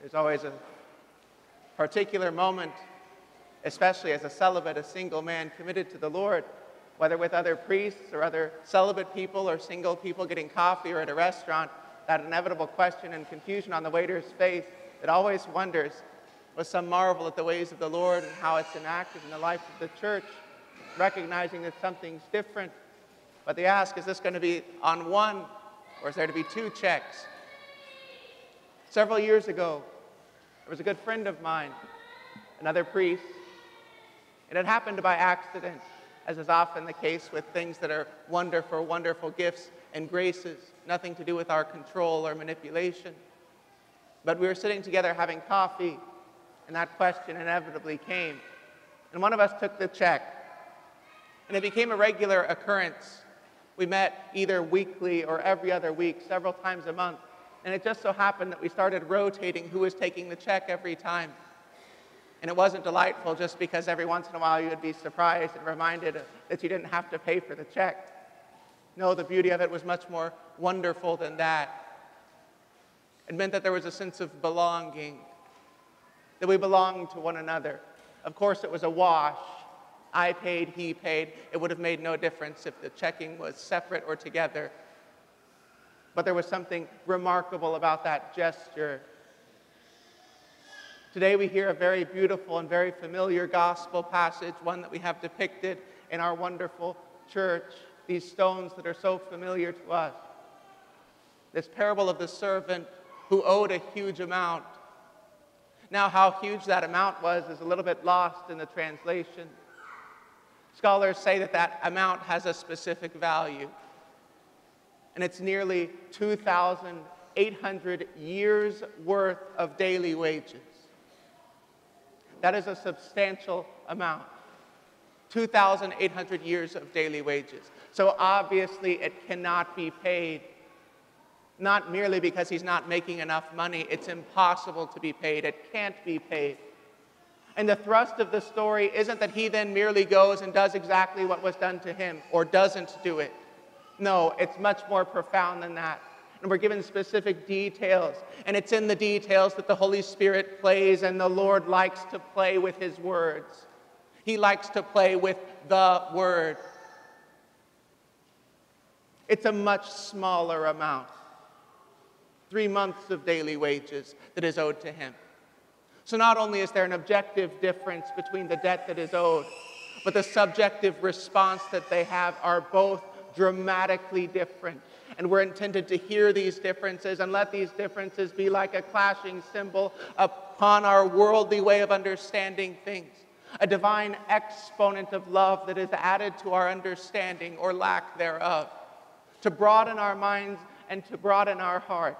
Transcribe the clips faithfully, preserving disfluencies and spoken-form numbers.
There's always a particular moment, especially as a celibate, a single man committed to the Lord, whether with other priests or other celibate people or single people getting coffee or at a restaurant, that inevitable question and confusion on the waiter's face that always wonders, with some marvel at the ways of the Lord and how it's enacted in the life of the church, recognizing that something's different. But they ask, is this going to be on one, or is there to be two checks? Several years ago, there was a good friend of mine, another priest. It had happened by accident, as is often the case with things that are wonderful, wonderful gifts and graces, nothing to do with our control or manipulation. But we were sitting together having coffee, and that question inevitably came. And one of us took the check. And it became a regular occurrence. We met either weekly or every other week, several times a month. And it just so happened that we started rotating who was taking the check every time. And it wasn't delightful just because every once in a while you would be surprised and reminded that you didn't have to pay for the check. No, the beauty of it was much more wonderful than that. It meant that there was a sense of belonging, that we belonged to one another. Of course, it was a wash. I paid, he paid. It would have made no difference if the checking was separate or together. But there was something remarkable about that gesture. Today we hear a very beautiful and very familiar gospel passage, one that we have depicted in our wonderful church, these stones that are so familiar to us. This parable of the servant who owed a huge amount. Now, how huge that amount was is a little bit lost in the translation. Scholars say that that amount has a specific value, and it's nearly two thousand eight hundred years worth of daily wages. That is a substantial amount. two thousand eight hundred years of daily wages. So obviously it cannot be paid. Not merely because he's not making enough money, it's impossible to be paid. It can't be paid. And the thrust of the story isn't that he then merely goes and does exactly what was done to him, or doesn't do it. No, it's much more profound than that. And we're given specific details. And it's in the details that the Holy Spirit plays, and the Lord likes to play with his words. He likes to play with the word. It's a much smaller amount. Three months of daily wages that is owed to him. So not only is there an objective difference between the debt that is owed, but the subjective response that they have are both dramatically different. And we're intended to hear these differences and let these differences be like a clashing cymbal upon our worldly way of understanding things. A divine exponent of love that is added to our understanding or lack thereof, to broaden our minds and to broaden our hearts.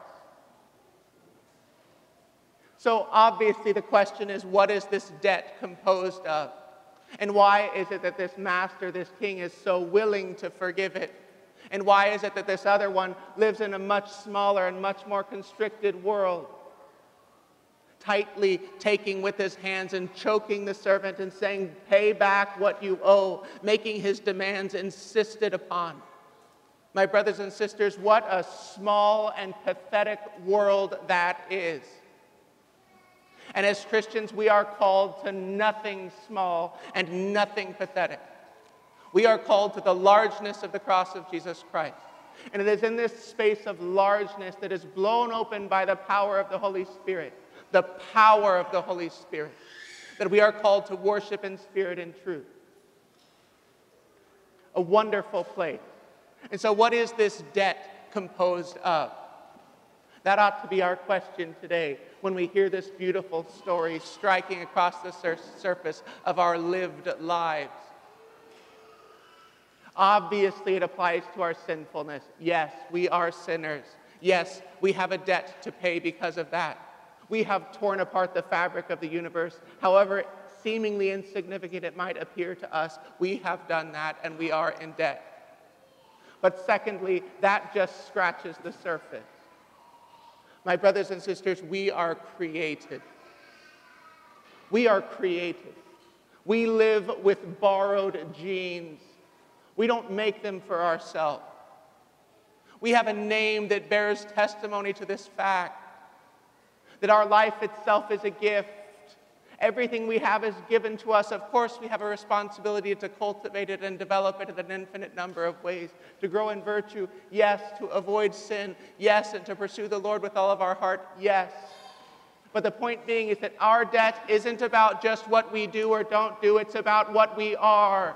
So obviously the question is, what is this debt composed of? And why is it that this master, this king, is so willing to forgive it? And why is it that this other one lives in a much smaller and much more constricted world? Tightly taking with his hands and choking the servant and saying, pay back what you owe, making his demands insisted upon. My brothers and sisters, what a small and pathetic world that is. And as Christians, we are called to nothing small and nothing pathetic. We are called to the largeness of the cross of Jesus Christ. And it is in this space of largeness that is blown open by the power of the Holy Spirit, the power of the Holy Spirit, that we are called to worship in spirit and truth. A wonderful place. And so what is this debt composed of? That ought to be our question today when we hear this beautiful story striking across the sur- surface of our lived lives. Obviously, it applies to our sinfulness. Yes, we are sinners. Yes, we have a debt to pay because of that. We have torn apart the fabric of the universe. However seemingly insignificant it might appear to us, we have done that and we are in debt. But secondly, that just scratches the surface. My brothers and sisters, we are created. We are created. We live with borrowed genes. We don't make them for ourselves. We have a name that bears testimony to this fact, that our life itself is a gift. Everything we have is given to us. Of course, we have a responsibility to cultivate it and develop it in an infinite number of ways. To grow in virtue, yes. To avoid sin, yes. And to pursue the Lord with all of our heart, yes. But the point being is that our debt isn't about just what we do or don't do. It's about what we are.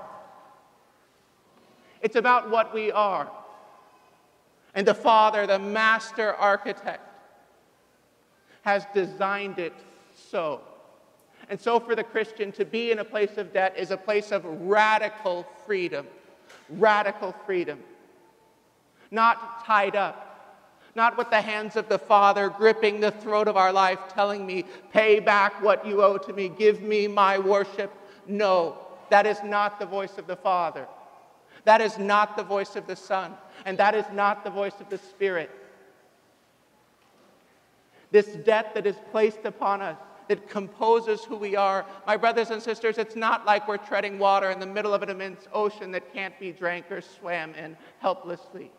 It's about what we are. And the Father, the master architect, has designed it so. And so for the Christian, to be in a place of debt is a place of radical freedom. Radical freedom. Not tied up. Not with the hands of the Father gripping the throat of our life, telling me, pay back what you owe to me, give me my worship. No, that is not the voice of the Father. That is not the voice of the Son. And that is not the voice of the Spirit. This debt that is placed upon us, that composes who we are. My brothers and sisters, it's not like we're treading water in the middle of an immense ocean that can't be drank or swam in helplessly.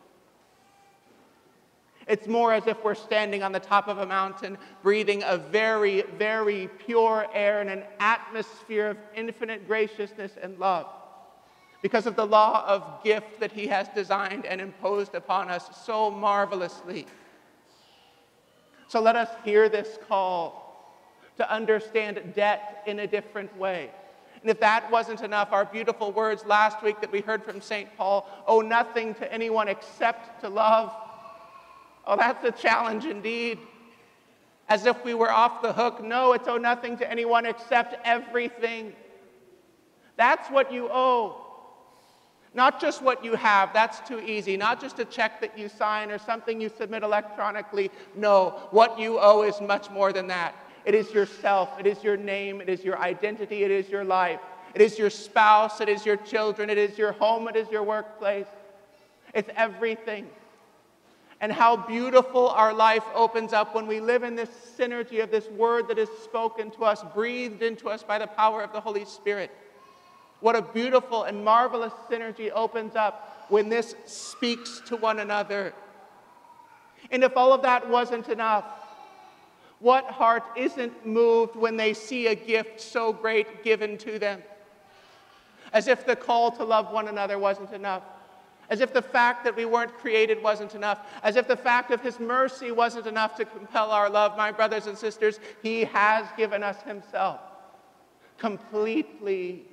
It's more as if we're standing on the top of a mountain, breathing a very, very pure air in an atmosphere of infinite graciousness and love, because of the law of gift that He has designed and imposed upon us so marvelously. So let us hear this call to understand debt in a different way. And if that wasn't enough, our beautiful words last week that we heard from Saint Paul, owe nothing to anyone except to love. Oh, that's a challenge indeed. As if we were off the hook. No, it's owe nothing to anyone except everything. That's what you owe. Not just what you have, that's too easy. Not just a check that you sign or something you submit electronically. No, what you owe is much more than that. It is yourself, it is your name, it is your identity, it is your life. It is your spouse, it is your children, it is your home, it is your workplace. It's everything. And how beautiful our life opens up when we live in this synergy of this word that is spoken to us, breathed into us by the power of the Holy Spirit. What a beautiful and marvelous synergy opens up when this speaks to one another. And if all of that wasn't enough, what heart isn't moved when they see a gift so great given to them? As if the call to love one another wasn't enough. As if the fact that we weren't created wasn't enough. As if the fact of His mercy wasn't enough to compel our love. My brothers and sisters, He has given us Himself completely.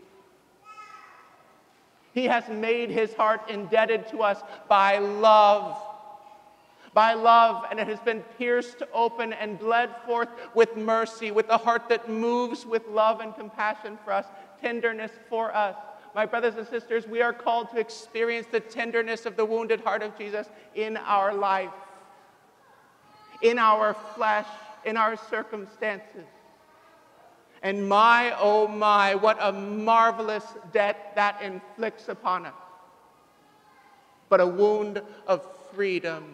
He has made His heart indebted to us by love. By love, and it has been pierced open and bled forth with mercy, with a heart that moves with love and compassion for us, tenderness for us. My brothers and sisters, we are called to experience the tenderness of the wounded heart of Jesus in our life, in our flesh, in our circumstances. And my, oh my, what a marvelous debt that inflicts upon us. But a wound of freedom.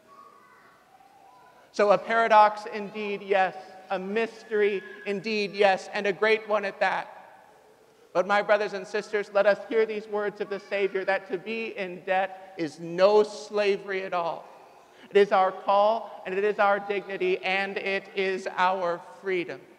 So a paradox indeed, yes. A mystery indeed, yes. And a great one at that. But my brothers and sisters, let us hear these words of the Savior, that to be in debt is no slavery at all. It is our call, and it is our dignity, and it is our freedom.